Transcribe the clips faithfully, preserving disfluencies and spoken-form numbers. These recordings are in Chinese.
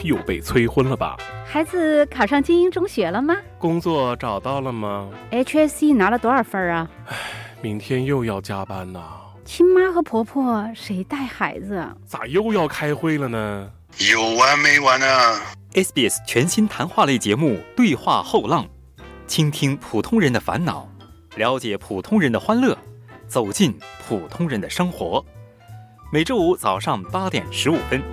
又被催婚了吧？ 孩子考上精英中学了吗？ 工作找到了吗？ H S C 拿了多少分啊？ 唉，明天又要加班呐。 亲妈和婆婆谁带孩子啊？ 咋又要开会了呢？ 有完没完啊？ S B S 全新谈话类节目《对话后浪》，倾听普通人的烦恼，了解普通人的欢乐，走进普通人的生活。每周五早上八点十五分。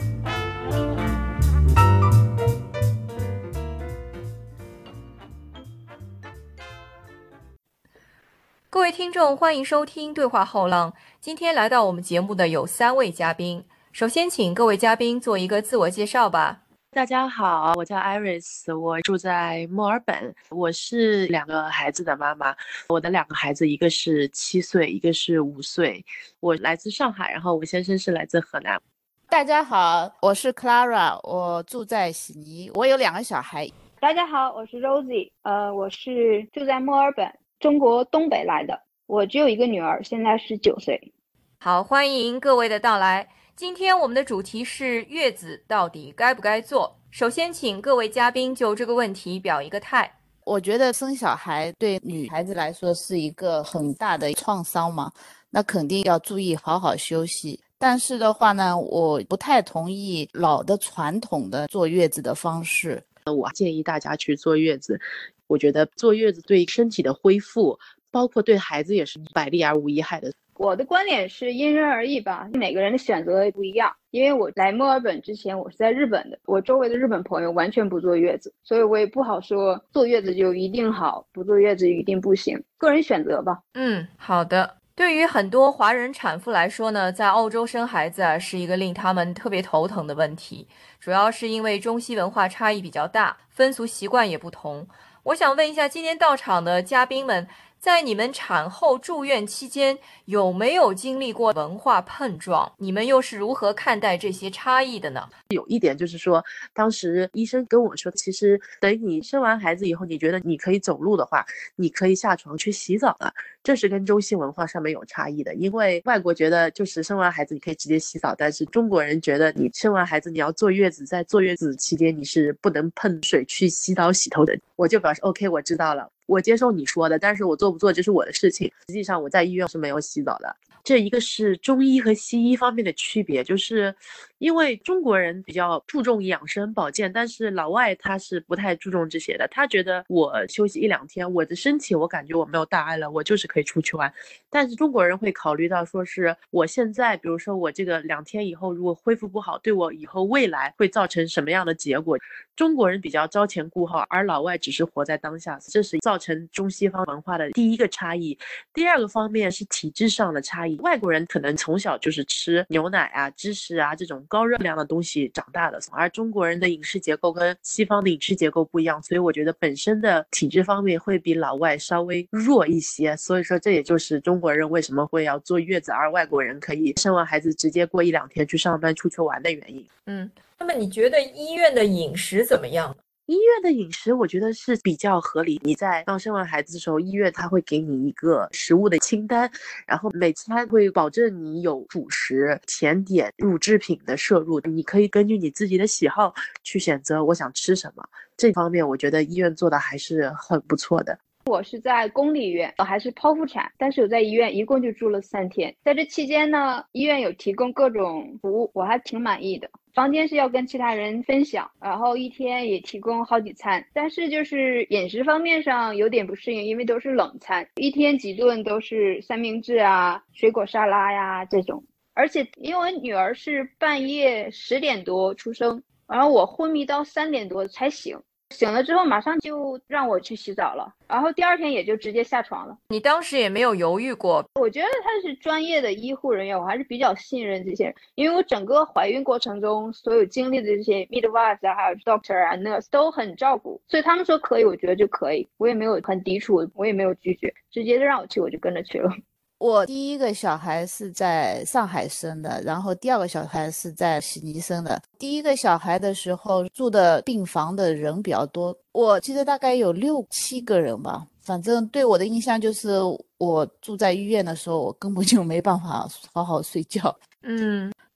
各位听众，欢迎收听对话后浪。今天来到我们节目的有三位嘉宾，首先请各位嘉宾做一个自我介绍吧。 大家好，我叫 Iris， 我住在墨尔本，我是两个孩子的妈妈。我的两个孩子，一个是七岁，一个是五岁。我来自上海，然后我先生是来自河南。 大家好，我是 Clara， 我住在悉尼，我有两个小孩。 大家好，我是 Rosie， 呃，我是住在墨尔本，中国东北来的。我只有一个女儿，现在是九岁。 好，欢迎各位的到来。今天我们的主题是月子到底该不该做？首先请各位嘉宾就这个问题表一个态。 我觉得生小孩对女孩子来说是一个很大的创伤嘛，那肯定要注意好好休息。但是的话呢，我不太同意老的传统的坐月子的方式。 我建议大家去坐月子，我觉得坐月子对身体的恢复，包括对孩子也是百利而无一害的。 我的观点是因人而异吧，每个人的选择不一样。因为我来墨尔本之前，我是在日本的，我周围的日本朋友完全不坐月子，所以我也不好说坐月子就一定好，不坐月子一定不行，个人选择吧。 嗯，好的。对于很多华人产妇来说呢，在澳洲生孩子啊是一个令他们特别头疼的问题，主要是因为中西文化差异比较大，风俗习惯也不同。我想问一下今天到场的嘉宾们，在你们产后住院期间有没有经历过文化碰撞？你们又是如何看待这些差异的呢？ 有一点就是说，当时医生跟我说，其实等你生完孩子以后，你觉得你可以走路的话，你可以下床去洗澡了。这是跟中西文化上面有差异的，因为外国觉得就是生完孩子你可以直接洗澡，但是中国人觉得你生完孩子你要坐月子，在坐月子期间你是不能碰水去洗澡洗头的。我就表示 OK， 我知道了，我接受你说的，但是我做不做这是我的事情。实际上我在医院是没有洗澡的。这一个是中医和西医方面的区别，就是因为中国人比较注重养生保健，但是老外他是不太注重这些的。他觉得我休息一两天，我的身体我感觉我没有大碍了，我就是可以出去玩。但是中国人会考虑到说是我现在比如说我这个两天以后如果恢复不好，对我以后未来会造成什么样的结果。中国人比较朝前顾后，而老外只是活在当下，这是造成中西方文化的第一个差异。第二个方面是体质上的差异，外国人可能从小就是吃牛奶啊、芝士啊这种高热量的东西长大的，而中国人的饮食结构跟西方的饮食结构不一样，所以我觉得本身的体质方面会比老外稍微弱一些。所以说这也就是中国人为什么会要坐月子，而外国人可以生完孩子直接过一两天去上班出去玩的原因。 嗯，那么你觉得医院的饮食怎么样？ 医院的饮食我觉得是比较合理，你在刚生完孩子的时候，医院他会给你一个食物的清单，然后每餐会保证你有主食、甜点、乳制品的摄入，你可以根据你自己的喜好去选择我想吃什么。这方面我觉得医院做的还是很不错的。 我是在公立医院，我还是剖腹产，但是我在医院一共就住了三天。在这期间呢，医院有提供各种服务，我还挺满意的。房间是要跟其他人分享，然后一天也提供好几餐，但是就是饮食方面上有点不适应，因为都是冷餐，一天几顿都是三明治啊、水果沙拉呀这种。而且因为我女儿是半夜十点多出生，然后我昏迷到三点多才醒。醒了之后马上就让我去洗澡了，然后第二天也就直接下床了。 你当时也没有犹豫过？ 我觉得他是专业的医护人员，我还是比较信任这些人，因为我整个怀孕过程中所有经历的这些 midwives 啊，还有 doctor 啊 nurse 都很照顾，所以他们说可以，我觉得就可以，我也没有很抵触，我也没有拒绝，直接就让我去，我就跟着去了。 我第一个小孩是在上海生的，然后第二个小孩是在悉尼生的。第一个小孩的时候住的病房的人比较多，我记得大概有六七个人吧。反正对我的印象就是我住在医院的时候，我根本就没办法好好睡觉。 嗯，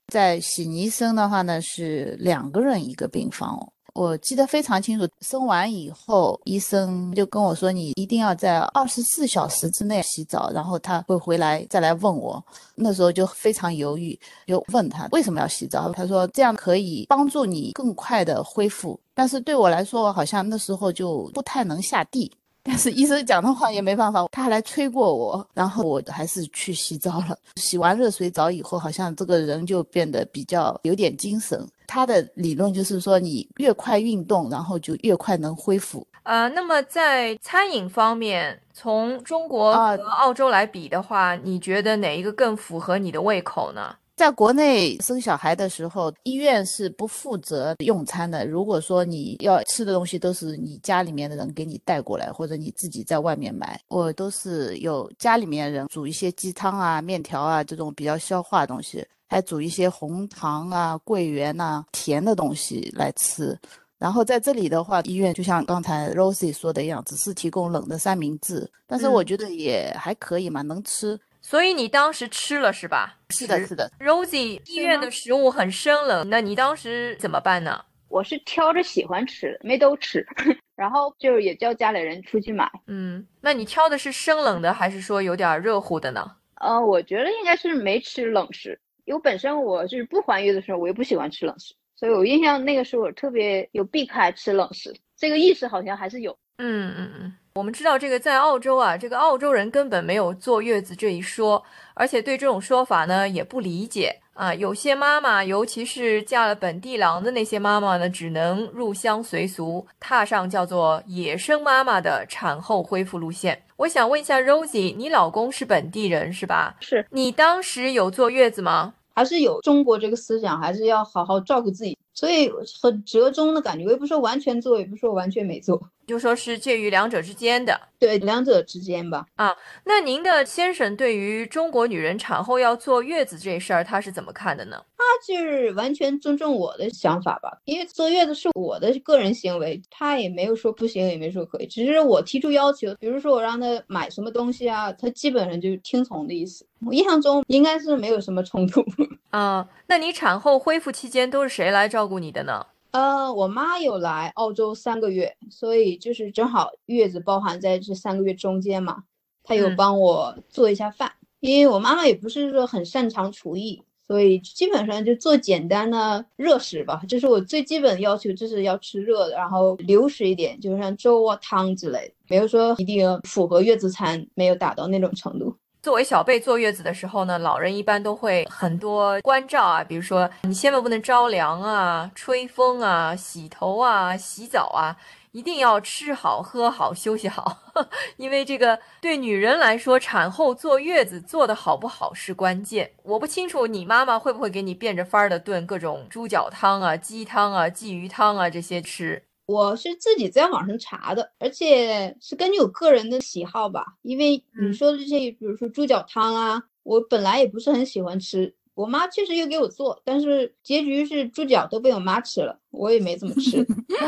在喜尼生的话呢，是两个人一个病房哦。我记得非常清楚，生完以后，医生就跟我说，你一定要在二十四小时之内洗澡，然后他会回来再来问我。那时候就非常犹豫，就问他为什么要洗澡，他说这样可以帮助你更快的恢复。但是对我来说，好像那时候就不太能下地。但是医生讲的话也没办法，他还来催过我，然后我还是去洗澡了。洗完热水澡以后，好像这个人就变得比较有点精神。他的理论就是说，你越快运动，然后就越快能恢复。 呃，那么在餐饮方面，从中国和澳洲来比的话，啊，你觉得哪一个更符合你的胃口呢？ 在国内生小孩的时候，医院是不负责用餐的。如果说你要吃的东西都是你家里面的人给你带过来，或者你自己在外面买，我都是有家里面人煮一些鸡汤啊、面条啊这种比较消化的东西，还煮一些红糖啊、桂圆啊甜的东西来吃。然后在这里的话，医院就像刚才 Rosie 说的一样，只是提供冷的三明治，但是我觉得也还可以嘛，嗯，能吃。 所以你当时吃了是吧？ 是的，是的。 Rosie， 医院的食物很生冷，那你当时怎么办呢？ 我是挑着喜欢吃的，没都吃，然后就也叫家里人出去买。 嗯，那你挑的是生冷的，还是说有点热乎的呢？ 呃，我觉得应该是没吃冷食，因为本身我是不怀孕的时候，我也不喜欢吃冷食，所以我印象那个时候我特别有避开吃冷食，这个意识好像还是有。 嗯嗯嗯，我们知道这个在澳洲啊，这个澳洲人根本没有坐月子这一说，而且对这种说法呢也不理解啊。有些妈妈，尤其是嫁了本地郎的那些妈妈呢，只能入乡随俗，踏上叫做野生妈妈的产后恢复路线。我想问一下 Rosie， 你老公是本地人是吧？ 是。 你当时有坐月子吗？ 还是有中国这个思想，还是要好好照顾自己，所以很折中的感觉。我也不说完全做，也不说完全没做， 就说是介于两者之间的。 对，两者之间吧。 啊，那您的先生对于中国女人产后要坐月子这事儿，他是怎么看的呢？ 他就是完全尊重我的想法吧，因为坐月子是我的个人行为，他也没有说不行，也没说可以，只是我提出要求，比如说我让他买什么东西啊，他基本上就是听从的意思。我印象中应该是没有什么冲突。 啊，那你产后恢复期间都是谁来照顾你的呢？ 呃，我妈有来澳洲三个月，所以就是正好月子包含在这三个月中间嘛，她有帮我做一下饭，嗯，因为我妈妈也不是说很擅长厨艺，所以基本上就做简单的热食吧，这是我最基本的要求，就是要吃热的，然后流食一点，就像粥啊汤之类的，没有说一定符合月子餐，没有达到那种程度。 作为小辈坐月子的时候呢，老人一般都会很多关照啊，比如说你千万不能着凉啊、吹风啊、洗头啊、洗澡啊，一定要吃好、喝好、休息好，因为这个对女人来说，产后坐月子做得好不好是关键。我不清楚你妈妈会不会给你变着法儿的炖各种猪脚汤啊、鸡汤啊、鲫鱼汤啊这些吃。 我是自己在网上查的，而且是根据我个人的喜好吧，因为你说的这些，比如说猪脚汤啊，我本来也不是很喜欢吃，我妈确实又给我做，但是结局是猪脚都被我妈吃了，我也没怎么吃。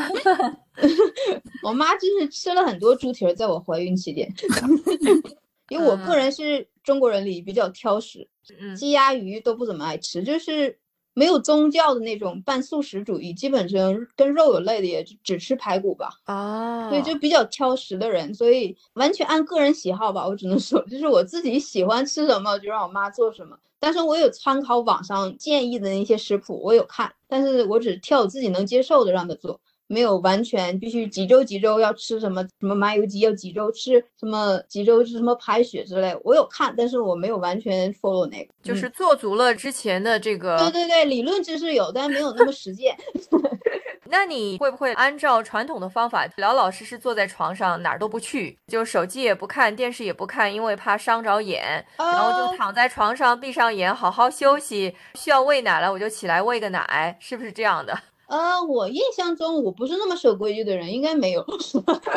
我妈就是吃了很多猪蹄儿，在我怀孕期间。因为我个人是中国人里比较挑食，鸡鸭鱼都不怎么爱吃，就是没有宗教的那种半素食主义，基本上跟肉有类的也只吃排骨吧。 啊， 所以就比较挑食的人，所以完全按个人喜好吧，我只能说，就是我自己喜欢吃什么就让我妈做什么。但是我有参考网上建议的那些食谱，我有看，但是我只挑我自己能接受的让她做。没有完全必须几周几周要吃什么什么麻油鸡，要几周吃什么几周是什么排血之类，我有看，但是我没有完全 follow 那个， 就是做足了之前的这个。 对对对，理论知识有，但没有那么实践。 那你会不会按照传统的方法，老老实实坐在床上哪儿都不去，就手机也不看，电视也不看，因为怕伤着眼，然后就躺在床上闭上眼好好休息，需要喂奶了我就起来喂个奶，是不是这样的？ 呃，我印象中我不是那么守规矩的人，应该没有。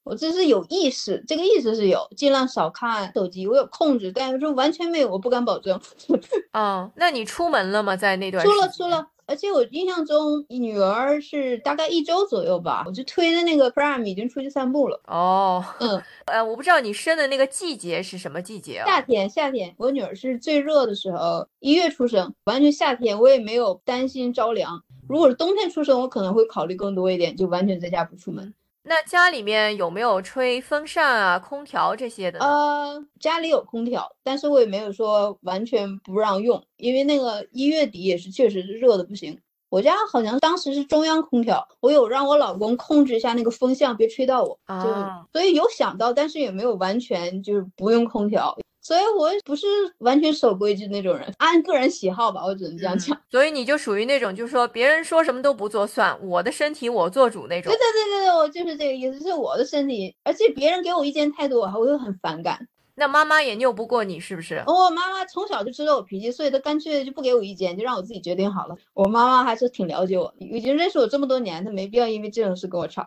我这是有意识，这个意识是有，尽量少看手机，我有控制，但是完全没有，我不敢保证。 嗯，那你出门了吗？在那段时间？ 出了出了。而且我印象中，女儿是大概一周左右吧，我就推着那个 Pram 已经出去散步了。 哦， 嗯， 呃，我不知道你生的那个季节是什么季节啊？ 夏天，夏天。我女儿是最热的时候，一月出生，完全夏天，我也没有担心着凉。如果是冬天出生，我可能会考虑更多一点，就完全在家不出门。 那家里面有没有吹风扇啊、空调这些的呢？ 呃，家里有空调，但是我也没有说完全不让用，因为那个一月底也是确实是热的不行。我家好像当时是中央空调，我有让我老公控制一下那个风向，别吹到我，就、 啊、 所以有想到，但是也没有完全就是不用空调。所以我不是完全守规矩那种人，按个人喜好吧，我只能这样讲。 嗯、所以你就属于那种，就是说别人说什么都不做算，我的身体我做主那种。 对对对对，我就是这个意思，是我的身体，而且别人给我意见太多，我会很反感。 那妈妈也拗不过你是不是？ 我妈妈从小就知道我脾气，所以她干脆就不给我意见，就让我自己决定好了。我妈妈还是挺了解我，已经认识我这么多年，她没必要因为这种事跟我吵。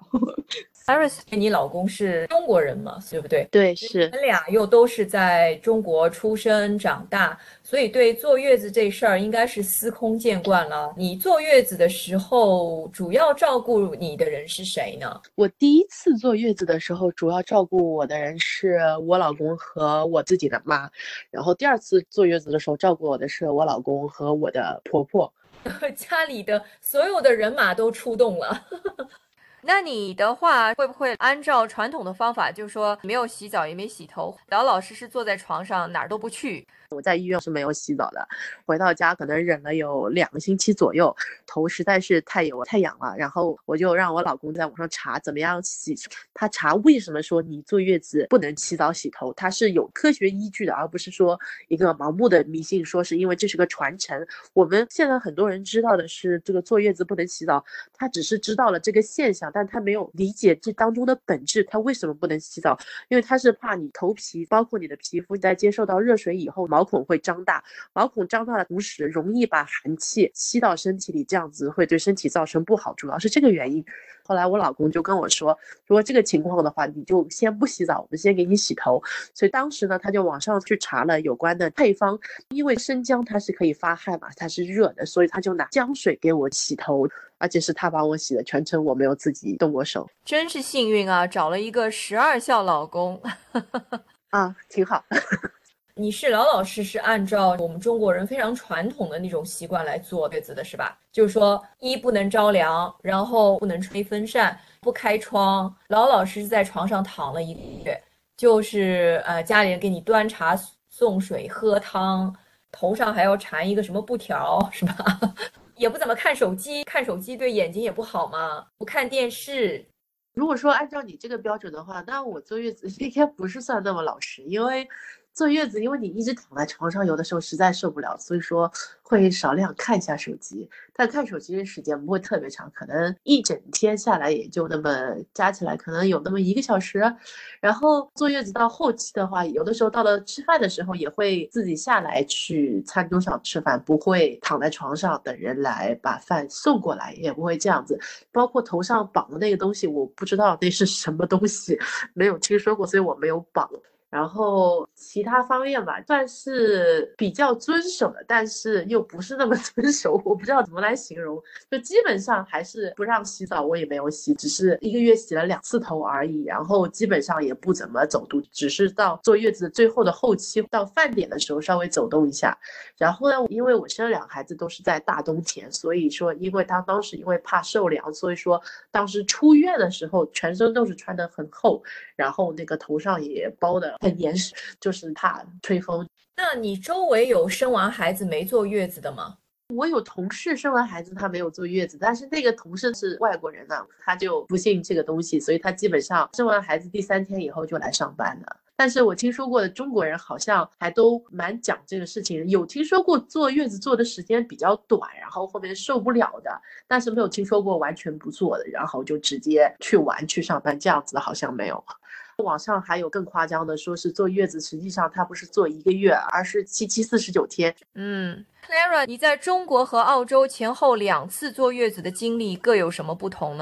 Iris， 你老公是中国人嘛，对不对？ 对，是。 你们俩又都是在中国出生长大，所以对坐月子这事儿应该是司空见惯了。你坐月子的时候，主要照顾你的人是谁呢？ 我第一次坐月子的时候，主要照顾我的人是我老公和我自己的妈，然后第二次坐月子的时候，照顾我的是我老公和我的婆婆。 家里的所有的人马都出动了。那你的话会不会按照传统的方法，就是说没有洗澡也没洗头，老老实实坐在床上哪儿都不去？ 我在医院是没有洗澡的，回到家可能忍了有两个星期左右，头实在是太油太痒了，然后我就让我老公在网上查怎么样洗。他查为什么说你坐月子不能洗澡洗头，他是有科学依据的，而不是说一个盲目的迷信，说是因为这是个传承。我们现在很多人知道的是这个坐月子不能洗澡，他只是知道了这个现象，但他没有理解这当中的本质，他为什么不能洗澡？因为他是怕你头皮包括你的皮肤在接受到热水以后，毛孔会张大，毛孔张大的同时容易把寒气吸到身体里，这样子会对身体造成不好，主要是这个原因。后来我老公就跟我说，如果这个情况的话，你就先不洗澡，我们先给你洗头。所以当时呢，他就网上去查了有关的配方，因为生姜它是可以发汗嘛，它是热的，所以他就拿姜水给我洗头，而且是他帮我洗的，全程我没有自己动过手。 真是幸运啊，找了一个十二孝老公。 啊，挺好。 你是老老实实按照我们中国人非常传统的那种习惯来坐月子的是吧？就是说一不能着凉，然后不能吹风扇，不开窗，老老实实在床上躺了一个月，就是呃家里人给你端茶送水喝汤，头上还要缠一个什么布条是吧？也不怎么看手机，看手机对眼睛也不好嘛，不看电视。 如果说按照你这个标准的话，那我坐月子应该不是算那么老实，因为坐月子，因为你一直躺在床上，有的时候实在受不了，所以说会少量看一下手机。但看手机的时间不会特别长，可能一整天下来也就那么加起来可能有那么一个小时。然后坐月子到后期的话，有的时候到了吃饭的时候也会自己下来去餐桌上吃饭，不会躺在床上等人来把饭送过来，也不会这样子。包括头上绑的那个东西，我不知道那是什么东西，没有听说过，所以我没有绑。然后其他方面吧，算是比较遵守的，但是又不是那么遵守，我不知道怎么来形容。就基本上还是不让洗澡，我也没有洗，只是一个月洗了两次头而已。然后基本上也不怎么走动，只是到坐月子最后的后期，到饭点的时候稍微走动一下。然后呢，因为我生两个孩子都是在大冬天，所以说因为他当时因为怕受凉，所以说当时出院的时候全身都是穿得很厚，然后那个头上也包的很严实，就是怕吹风。 那你周围有生完孩子没坐月子的吗？ 我有同事生完孩子他没有坐月子，但是那个同事是外国人呢、啊，他就不信这个东西，所以他基本上生完孩子第三天以后就来上班了。但是我听说过的中国人好像还都蛮讲这个事情，有听说过坐月子坐的时间比较短，然后后面受不了的，但是没有听说过完全不坐的，然后就直接去玩去上班，这样子好像没有。网上还有更夸张的，说是坐月子实际上它不是坐一个月，而是七七四十九天。 嗯 Clara， 你在中国和澳洲前后两次坐月子的经历各有什么不同呢？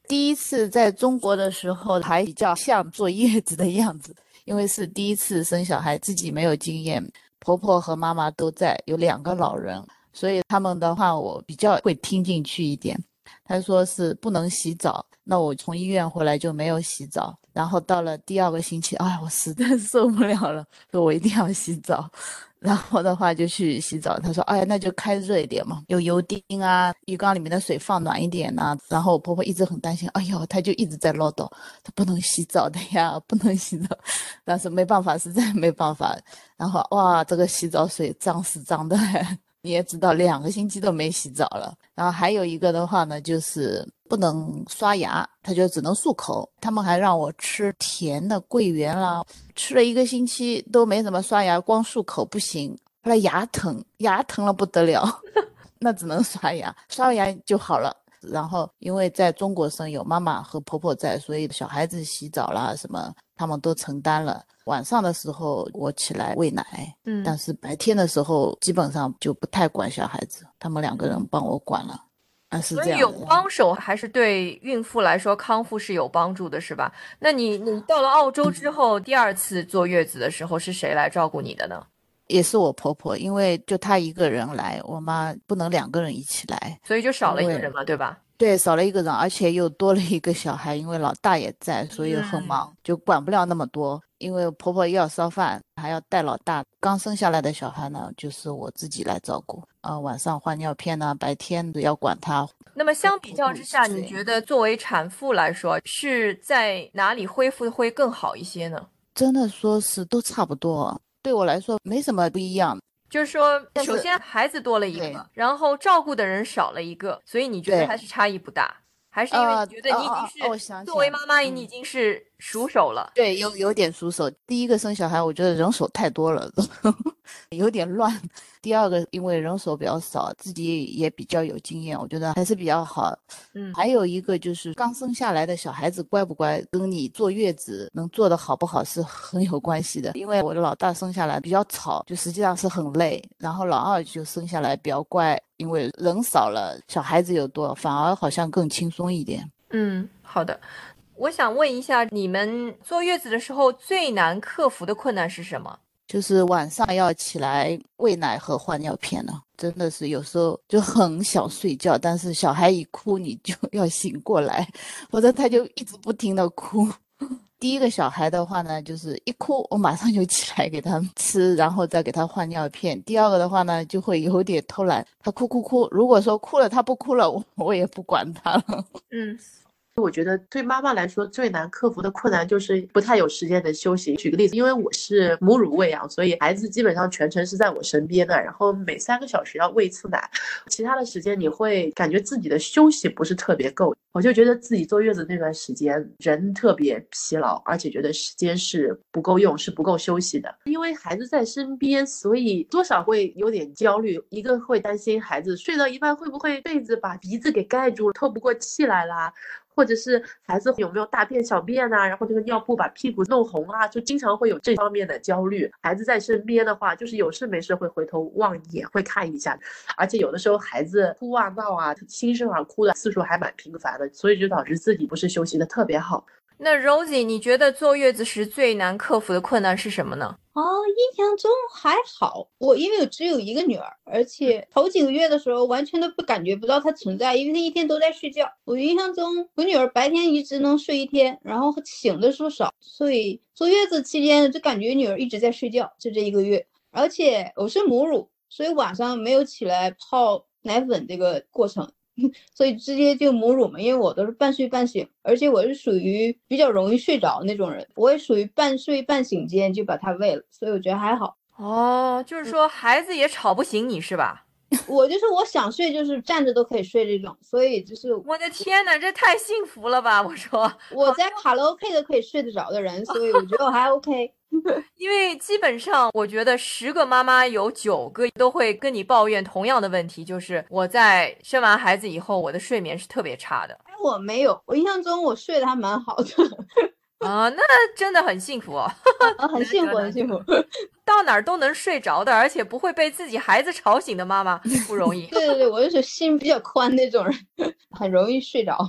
第一次在中国的时候还比较像坐月子的样子，因为是第一次生小孩，自己没有经验，婆婆和妈妈都在，有两个老人，所以他们的话我比较会听进去一点。他说是不能洗澡，那我从医院回来就没有洗澡，然后到了第二个星期，哎，我实在受不了了，说我一定要洗澡，然后的话就去洗澡。他说哎，那就开热一点嘛，有油丁啊，浴缸里面的水放暖一点啊。然后我婆婆一直很担心，哎呦，她就一直在唠叨，她不能洗澡的呀，不能洗澡。但是没办法，实在没办法。然后哇，这个洗澡水脏是脏的你也知道两个星期都没洗澡了。然后还有一个的话呢，就是不能刷牙，他就只能漱口。他们还让我吃甜的桂圆啦，吃了一个星期都没怎么刷牙，光漱口不行，后来牙疼，牙疼了不得了那只能刷牙，刷完牙就好了。然后因为在中国生有妈妈和婆婆在，所以小孩子洗澡啦什么他们都承担了。晚上的时候我起来喂奶，嗯，但是白天的时候基本上就不太管小孩子，他们两个人帮我管了。啊，是这样的。 所以有帮手还是对孕妇来说康复是有帮助的，是吧？那你你到了澳洲之后，第二次坐月子的时候是谁来照顾你的呢？ 也是我婆婆，因为就她一个人来，我妈不能两个人一起来， 所以就少了一个人嘛，对吧？ 对，少了一个人，而且又多了一个小孩，因为老大也在，所以很忙，嗯、就管不了那么多。因为婆婆要烧饭，还要带老大，刚生下来的小孩呢，就是我自己来照顾。啊、呃，晚上换尿片呢、啊，白天要管他。 那么相比较之下，你觉得作为产妇来说，是在哪里恢复会更好一些呢？ 真的说是都差不多，对我来说没什么不一样。 就是说，首先孩子多了一个，然后照顾的人少了一个，所以你觉得还是差异不大？还是因为你觉得你已经是、呃、作为妈妈，你已经是熟手了？ 对，有有点熟手。第一个生小孩，我觉得人手太多了，有点乱。第二个，因为人手比较少，自己也比较有经验，我觉得还是比较好。嗯，还有一个就是刚生下来的小孩子乖不乖，跟你坐月子能做得好不好是很有关系的。因为我的老大生下来比较吵，就实际上是很累，然后老二就生下来比较乖，因为人少了，小孩子又多，反而好像更轻松一点。 嗯，好的。我想问一下，你们坐月子的时候最难克服的困难是什么？ 就是晚上要起来喂奶和换尿片了，真的是有时候就很想睡觉，但是小孩一哭你就要醒过来，否则他就一直不停的哭。第一个小孩的话呢，就是一哭我马上就起来给他吃，然后再给他换尿片。第二个的话呢，就会有点偷懒，他哭哭哭，如果说哭了他不哭了，我我也不管他了。 嗯。 我觉得对妈妈来说最难克服的困难就是不太有时间的休息。举个例子，因为我是母乳喂养，所以孩子基本上全程是在我身边的，然后每三个小时要喂一次奶，其他的时间你会感觉自己的休息不是特别够。我就觉得自己坐月子那段时间人特别疲劳，而且觉得时间是不够用，是不够休息的。因为孩子在身边，所以多少会有点焦虑，一个会担心孩子睡到一半会不会被子把鼻子给盖住，透不过气来啦，或者是孩子有没有大便小便啊，然后这个尿布把屁股弄红啊，就经常会有这方面的焦虑。孩子在身边的话，就是有事没事会回头望一眼，会看一下，而且有的时候孩子哭啊闹啊，新生儿哭的次数还蛮频繁的，所以就导致自己不是休息的特别好。 那 Rosie， 你觉得坐月子时最难克服的困难是什么呢？ 哦，印象中还好，我因为我只有一个女儿，而且头几个月的时候完全都不感觉不到她存在，因为她一天都在睡觉。我印象中我女儿白天一直能睡一天，然后醒的时候少，所以坐月子期间就感觉女儿一直在睡觉，就这一个月。而且我是母乳，所以晚上没有起来泡奶粉这个过程，所以直接就母乳嘛，因为我都是半睡半醒，而且我是属于比较容易睡着那种人，我也属于半睡半醒间就把他喂了，所以我觉得还好。 哦，就是说孩子也吵不醒你是吧？ 我就是我想睡就是站着都可以睡这种，所以就是我的天哪，这太幸福了吧！我说我在卡拉 OK 都可以睡得着的人，所以我觉得我还 OK。 因为基本上我觉得十个妈妈有九个都会跟你抱怨同样的问题，就是我在生完孩子以后我的睡眠是特别差的。 哎，我没有，我印象中我睡得还蛮好的。 啊，那真的很幸福哦。 啊，很幸福很幸福， 到哪儿都能睡着的，而且不会被自己孩子吵醒的妈妈不容易。 对对对，我就是心比较宽那种人，很容易睡着。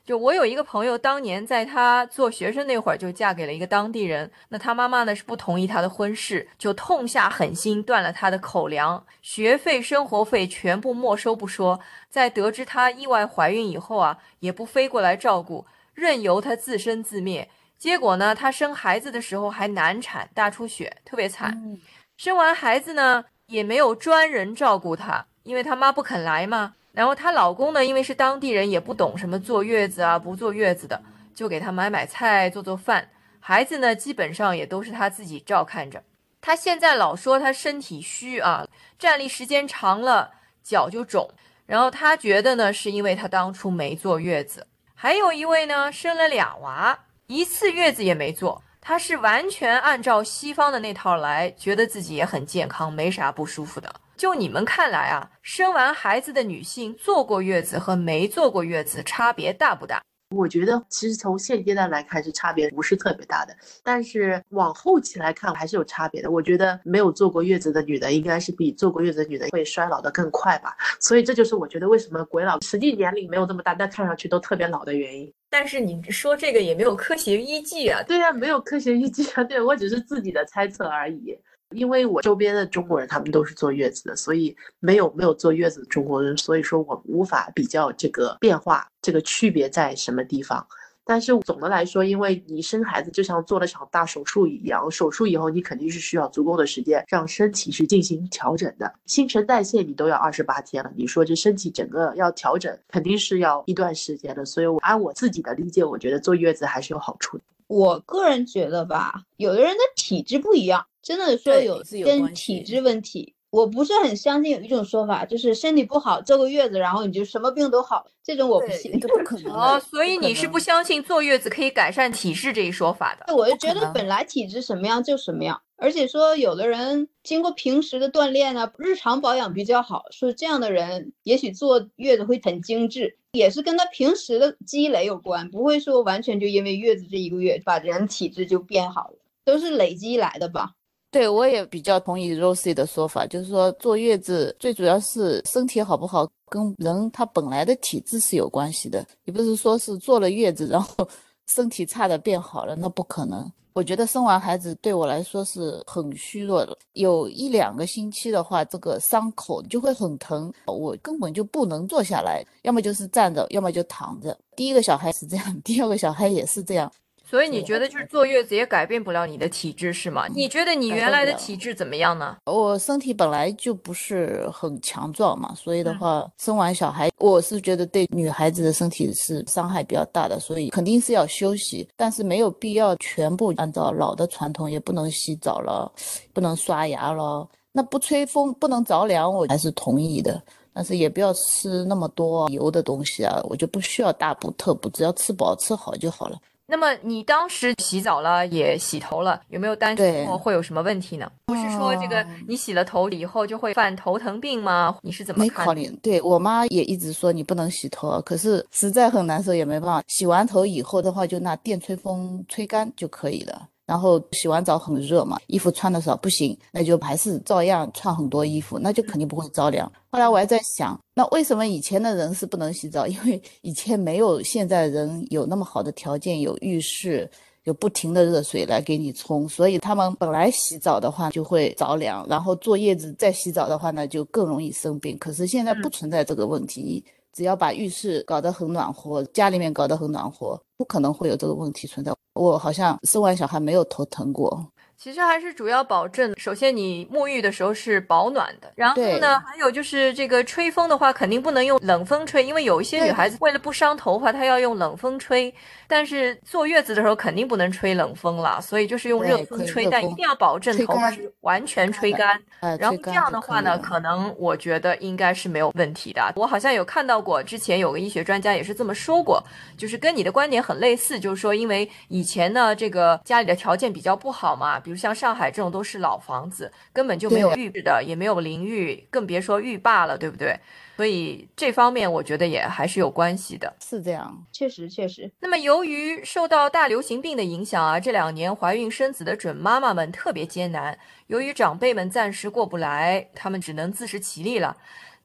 就我有一个朋友，当年在他做学生那会儿就嫁给了一个当地人，那他妈妈呢是不同意他的婚事，就痛下狠心断了他的口粮，学费生活费全部没收不说，在得知他意外怀孕以后啊，也不飞过来照顾，任由他自生自灭。结果呢，她生孩子的时候还难产大出血，特别惨、嗯、生完孩子呢也没有专人照顾她，因为她妈不肯来嘛。然后她老公呢，因为是当地人，也不懂什么坐月子啊不坐月子的，就给她买买菜做做饭，孩子呢基本上也都是她自己照看着。她现在老说她身体虚啊，站立时间长了脚就肿，然后她觉得呢是因为她当初没坐月子。还有一位呢生了俩娃，一次月子也没坐，她是完全按照西方的那套来，觉得自己也很健康，没啥不舒服的。就你们看来啊，生完孩子的女性坐过月子和没坐过月子差别大不大？ 我觉得其实从现阶段来看是差别不是特别大的，但是往后期来看还是有差别的。我觉得没有坐过月子的女的应该是比坐过月子的女的会衰老的更快吧，所以这就是我觉得为什么鬼佬实际年龄没有这么大，但看上去都特别老的原因。 但是你说这个也没有科学依据啊。 对啊，没有科学依据啊，对，我只是自己的猜测而已。因为我周边的中国人他们都是坐月子的，所以没有没有坐月子的中国人，所以说我无法比较这个变化，这个区别在什么地方。但是总的来说，因为你生孩子就像做了场大手术一样，手术以后你肯定是需要足够的时间让身体去进行调整的，新陈代谢你都要二十八天了，你说这身体整个要调整肯定是要一段时间的，所以我按我自己的理解，我觉得坐月子还是有好处的。 我个人觉得吧，有的人的体质不一样，真的说有跟体质问题。我不是很相信有一种说法，就是身体不好坐个月子，然后你就什么病都好，这种我不信， 这不可能哦。所以你是不相信坐月子可以改善体质这一说法的？ 我就觉得本来体质什么样就什么样，而且说有的人经过平时的锻炼啊，日常保养比较好，说这样的人也许坐月子会很精致，也是跟他平时的积累有关，不会说完全就因为月子这一个月把人体质就变好了，都是累积来的吧。 对，我也比较同意 Rosie 的说法，就是说坐月子最主要是身体好不好跟人他本来的体质是有关系的，也不是说是坐了月子然后身体差的变好了，那不可能。我觉得生完孩子对我来说是很虚弱的，有一两个星期的话，这个伤口就会很疼，我根本就不能坐下来，要么就是站着，要么就躺着。第一个小孩是这样，第二个小孩也是这样。 所以你觉得就是坐月子也改变不了你的体质是吗？你觉得你原来的体质怎么样呢？ 我身体本来就不是很强壮嘛，所以的话、嗯、生完小孩我是觉得对女孩子的身体是伤害比较大的，所以肯定是要休息，但是没有必要全部按照老的传统，也不能洗澡了，不能刷牙了，那不吹风不能着凉我还是同意的，但是也不要吃那么多油的东西啊，我就不需要大补特补，只要吃饱吃好就好了。 那么你当时洗澡了也洗头了，有没有担心会有什么问题呢？不是说这个你洗了头以后就会犯头疼病吗？你是怎么看？ 没考虑，对，我妈也一直说你不能洗头，可是实在很难受也没办法，洗完头以后的话就拿电吹风吹干就可以了，然后洗完澡很热嘛，衣服穿的少不行，那就还是照样穿很多衣服，那就肯定不会着凉。后来我还在想，那为什么以前的人是不能洗澡？因为以前没有现在人有那么好的条件，有浴室，有不停的热水来给你冲，所以他们本来洗澡的话就会着凉，然后坐月子再洗澡的话呢就更容易生病。可是现在不存在这个问题、嗯、只要把浴室搞得很暖和，家里面搞得很暖和，不可能会有这个问题存在。我好像生完小孩没有头疼过。 其实还是主要保证，首先你沐浴的时候是保暖的，然后呢还有就是这个吹风的话肯定不能用冷风吹，因为有一些女孩子为了不伤头发她要用冷风吹，但是坐月子的时候肯定不能吹冷风了，所以就是用热风吹，但一定要保证头发是完全吹干，然后这样的话呢可能我觉得应该是没有问题的。我好像有看到过之前有个医学专家也是这么说过，就是跟你的观点很类似，就是说因为以前呢这个家里的条件比较不好嘛，比如像上海这种都是老房子，根本就没有浴的，也没有淋浴，更别说浴霸了，对不对？所以这方面我觉得也还是有关系的。 是这样， 确实确实。 那么由于受到大流行病的影响啊，这两年怀孕生子的准妈妈们特别艰难，由于长辈们暂时过不来，他们只能自食其力了。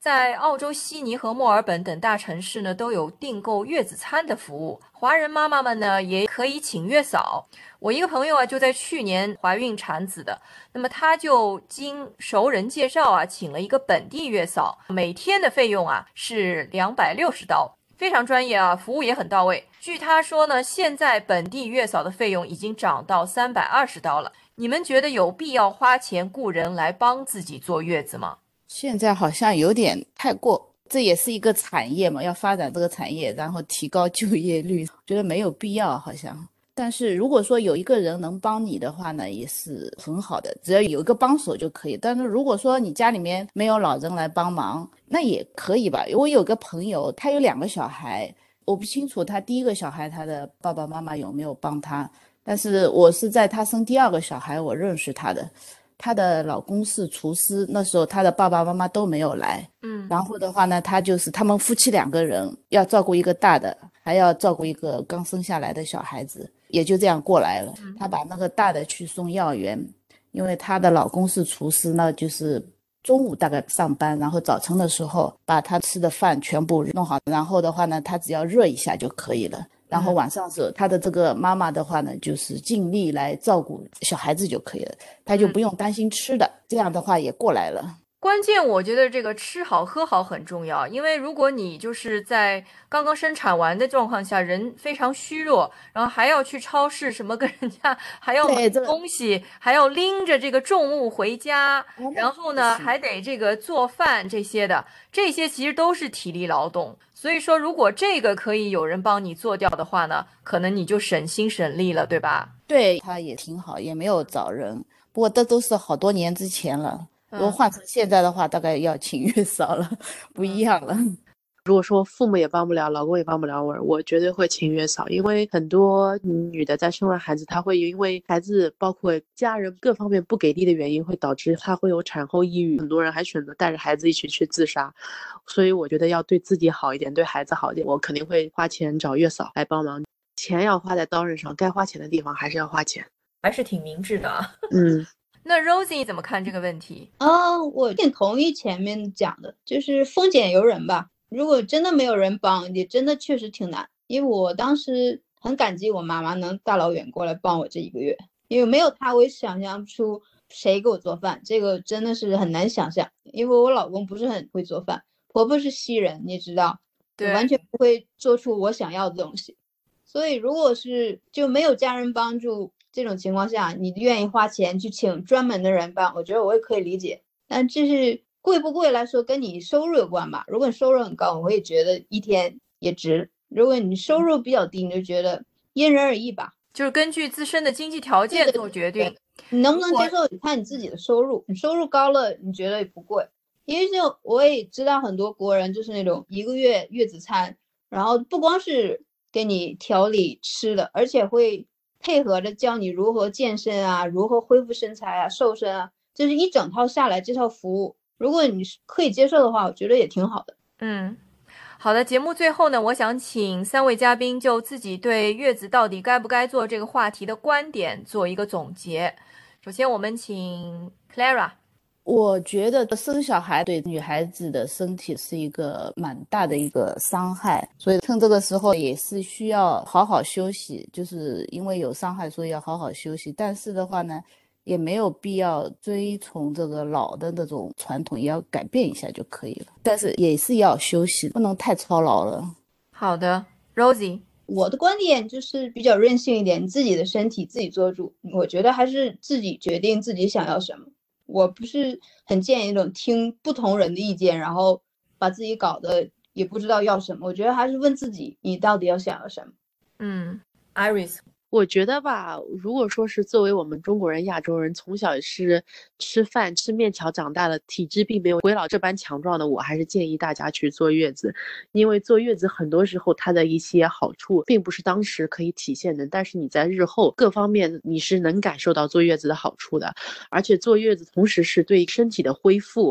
在澳洲悉尼和墨尔本等大城市呢，都有订购月子餐的服务。华人妈妈们呢，也可以请月嫂。我一个朋友啊，就在去年怀孕产子的，那么他就经熟人介绍啊，请了一个本地月嫂，每天的费用啊是两百六十刀，非常专业啊，服务也很到位。据他说呢，现在本地月嫂的费用已经涨到三百二十刀了。你们觉得有必要花钱雇人来帮自己坐月子吗？ 现在好像有点太过，这也是一个产业嘛，要发展这个产业，然后提高就业率，觉得没有必要好像。但是如果说有一个人能帮你的话呢，也是很好的，只要有一个帮手就可以。但是如果说你家里面没有老人来帮忙，那也可以吧。我有个朋友，他有两个小孩，我不清楚他第一个小孩他的爸爸妈妈有没有帮他，但是我是在他生第二个小孩我认识他的。她的老公是厨师，那时候她的爸爸妈妈都没有来， 嗯， 然后的话呢，他就是他们夫妻两个人要照顾一个大的，还要照顾一个刚生下来的小孩子，也就这样过来了。她把那个大的去送幼儿园，因为她的老公是厨师呢，就是中午大概上班，然后早晨的时候把他吃的饭全部弄好，然后的话呢，他只要热一下就可以了。然后晚上是他的这个妈妈的话呢，就是尽力来照顾小孩子就可以了，他就不用担心吃的，这样的话也过来了。 关键我觉得这个吃好喝好很重要，因为如果你就是在刚刚生产完的状况下，人非常虚弱，然后还要去超市什么跟人家还要买东西，还要拎着这个重物回家，然后呢还得这个做饭这些的，这些其实都是体力劳动。所以说如果这个可以有人帮你做掉的话呢，可能你就省心省力了，对吧？ 对，他也挺好，也没有找人，不过这都是好多年之前了。如果换成现在的话，大概要请月嫂了，不一样了。 如果说父母也帮不了，老公也帮不了我，我绝对会请月嫂，因为很多女的在生完孩子，她会因为孩子包括家人各方面不给力的原因，会导致她会有产后抑郁，很多人还选择带着孩子一起去自杀。所以我觉得要对自己好一点，对孩子好一点，我肯定会花钱找月嫂来帮忙。钱要花在刀刃上，该花钱的地方还是要花钱， 还是挺明智的啊。 嗯。 那 Rosie 怎么看这个问题？ 啊、哦，我挺同意前面讲的，就是丰俭由人吧。如果真的没有人帮，也真的确实挺难。因为我当时很感激我妈妈能大老远过来帮我这一个月，因为没有她，我也想象不出谁给我做饭，这个真的是很难想象。因为我老公不是很会做饭，婆婆是西人，你知道， 对， 完全不会做出我想要的东西。所以如果是就没有家人帮助，这种情况下，你愿意花钱去请专门的人帮，我觉得我也可以理解。但这是贵不贵来说，跟你收入有关吧。如果你收入很高，我也觉得一天也值；如果你收入比较低，你就觉得因人而异吧， 就是根据自身的经济条件做决定。 你能不能接受，你看你自己的收入，你收入高了，你觉得也不贵。因为就我也知道很多国人就是那种一个月月子餐，然后不光是给你调理吃的，而且会配合着教你如何健身啊，如何恢复身材啊，瘦身啊，就是一整套下来，这套服务如果你可以接受的话，我觉得也挺好的。 嗯，好的，节目最后呢，我想请三位嘉宾就自己对月子到底该不该做这个话题的观点做一个总结。首先我们请 Clara。 我觉得生小孩对女孩子的身体是一个蛮大的一个伤害，所以趁这个时候也是需要好好休息，就是因为有伤害所以要好好休息。但是的话呢，也没有必要追从这个老的那种传统，也要改变一下就可以了，但是也是要休息，不能太操劳了。 好的， Rosie。 我的观点就是比较任性一点，你自己的身体自己做主，我觉得还是自己决定自己想要什么。我不是很建议那种听不同人的意见，然后把自己搞得也不知道要什么。我觉得还是问自己，你到底要想要什么。 嗯 Iris。 我觉得吧，如果说是作为我们中国人、亚洲人，从小是吃饭吃面条长大的，体质并没有鬼佬这般强壮的，我还是建议大家去坐月子。因为坐月子很多时候它的一些好处并不是当时可以体现的，但是你在日后各方面你是能感受到坐月子的好处的。而且坐月子同时是对身体的恢复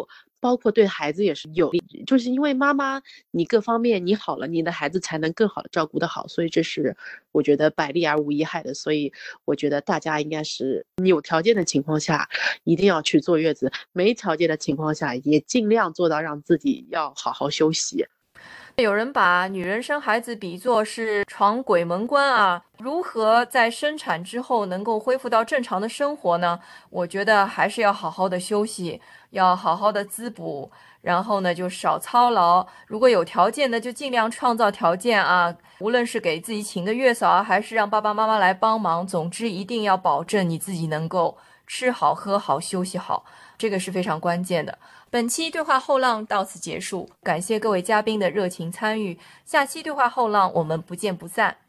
包括对孩子也是有利，就是因为妈妈你各方面你好了，你的孩子才能更好的照顾得好，所以这是我觉得百利而无一害的。所以我觉得大家应该是你有条件的情况下一定要去坐月子，没条件的情况下也尽量做到让自己要好好休息。 有人把女人生孩子比作是闯鬼门关啊，如何在生产之后能够恢复到正常的生活呢？我觉得还是要好好的休息，要好好的滋补，然后呢就少操劳，如果有条件的就尽量创造条件啊，无论是给自己请个月嫂还是让爸爸妈妈来帮忙，总之一定要保证你自己能够吃好喝好休息好，这个是非常关键的。本期对话后浪到此结束，感谢各位嘉宾的热情参与，下期对话后浪我们不见不散。